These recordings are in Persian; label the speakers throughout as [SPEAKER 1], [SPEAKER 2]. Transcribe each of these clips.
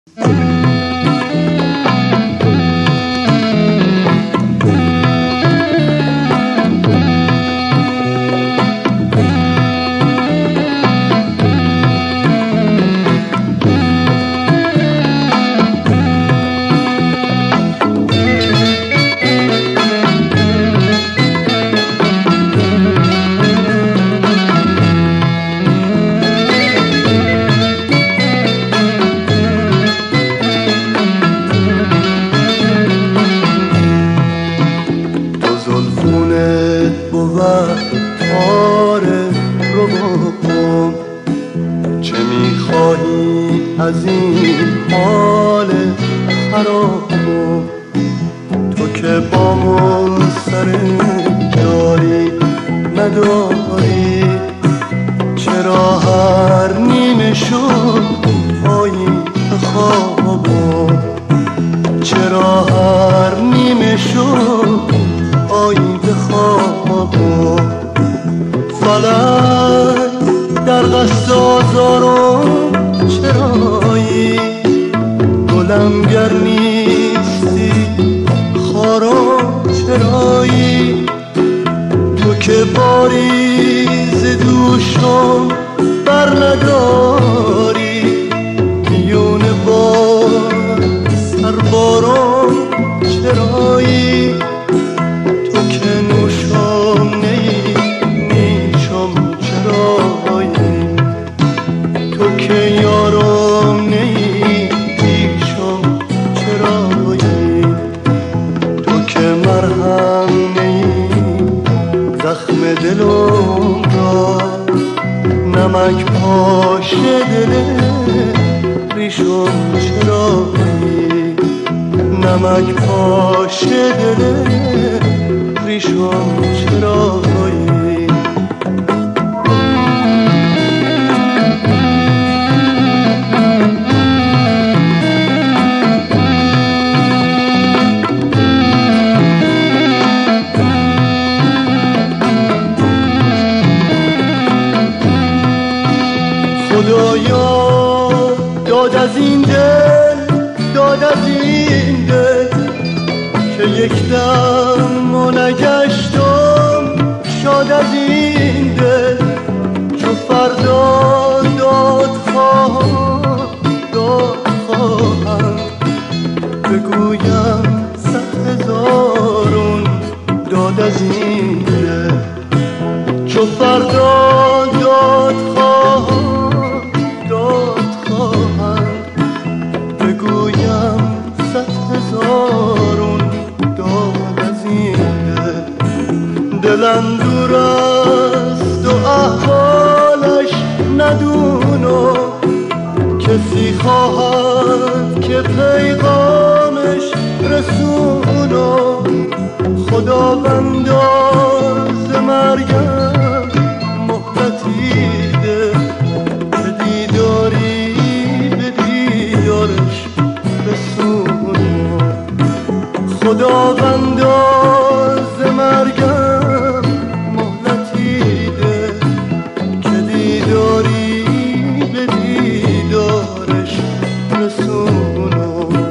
[SPEAKER 1] از این حال خرابم، تو که با من سر جاری نداری، چرا هر نیمه شد پایین خوابم، چرا هر نیمه شد پایین خوابم. فلک در قصد آزارم چرایی، گلم گر نیستی خارم چرایی، تو که باریز دوشم بر نداری، میون بار سربارم چرایی، تو که نوشم نیشم چرایی، تو که یارم نیشم چرایی، تو که مرهم زخم دلم را، نمک پاش دل ریشم چرایی، نمک پاش دل ریشم چرایی. خدایا داد از این دل، داد از این دل که یک دم و نگشتم شاد از این دل، چو فردا داد خواهم بگویم 100,000 داد از این دل، چو فردا داد خواهم بگویم 100,000 داد از این دل. دلم دور است و احوالش ندونم، کسی خواهد که پیغامش رسونم، خداوندا ز مرگم مهلتی ده، که دیداری به دیدارش رسونم، خداوندا ز مرگم مهلتی ده، که دیداری به دیدارش رسونم.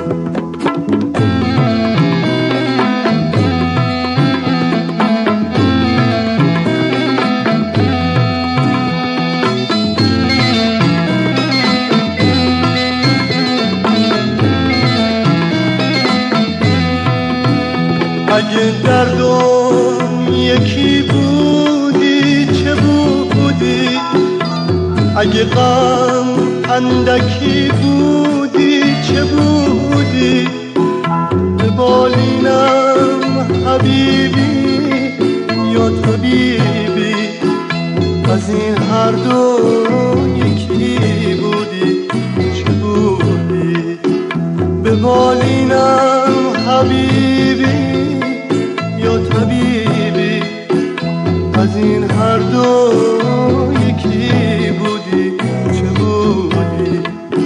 [SPEAKER 1] اگه دردم یکی بودی چه بودی، اگه غم اندکی بودی چه بودی، به بالینم حبیبی یا طبیبی، از این هر دو یکی بودی چه بودی، به بالینم حبیبی یا طبیبی، از این هر دو یکی بودی چه بودی.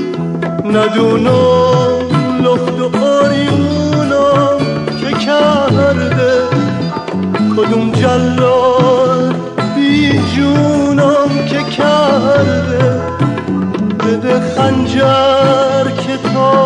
[SPEAKER 1] ندونم لخت و آریونم که کرده، کدوم جلال بی جونم که کرده، بده خنجر که تا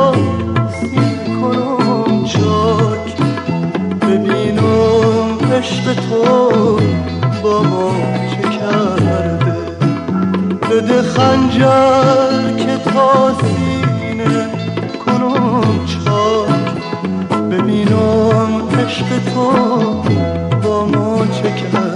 [SPEAKER 1] بده خنجر که تا سینه کنم چاک، ببینم عشق تو با ما چه کرد.